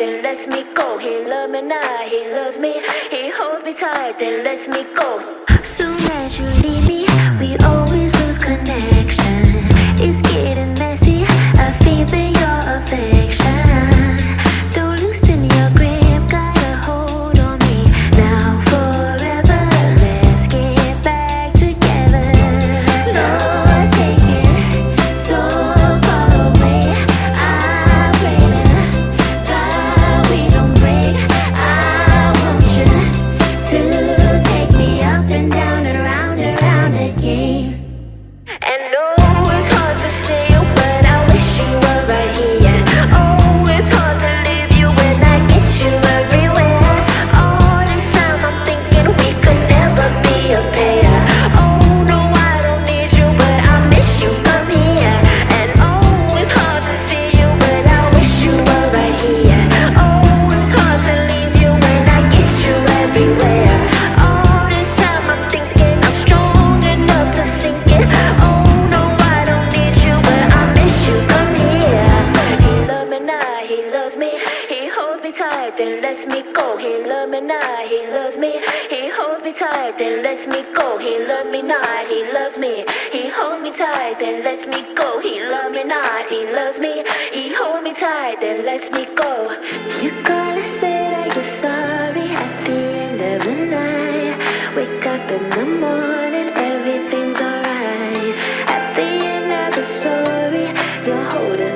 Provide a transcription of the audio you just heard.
then lets me go. He loves me now, he loves me. He holds me tight, then lets me go. Soon as you leave me, we always lose connection. It's getting messy, I feel your affection. Don't loosen your grip, got a hold on me. Now forever, let's get back together. Lord, take it so far away. I pray to God we don't break. I want you to take me up and down and around again. And no, it's hard to say you, but I wish you were right here. Oh, it's hard to leave you when I get you everywhere. All this time I'm thinking we could never be a pair. Oh no, I don't need you, but I miss you, come here. And oh, it's hard to see you, but I wish you were right here. Oh, it's hard to leave you when I get you everywhere. All this time I'm thinking I'm strong enough to sink it. Oh no, I don't need you, but I miss you, come here. He loves me now, he loves me. He holds me tight, then lets me go. He loves me now, he loves me. He holds me tight, then lets me go. He loves me now, he loves me. He holds me tight, then lets me go. He loves me now, he loves me. He holds me tight, then lets me go. You gotta say that you're sorry at the end of the night. Wake up in the morning, everything's alright. At the end of the story, you're holding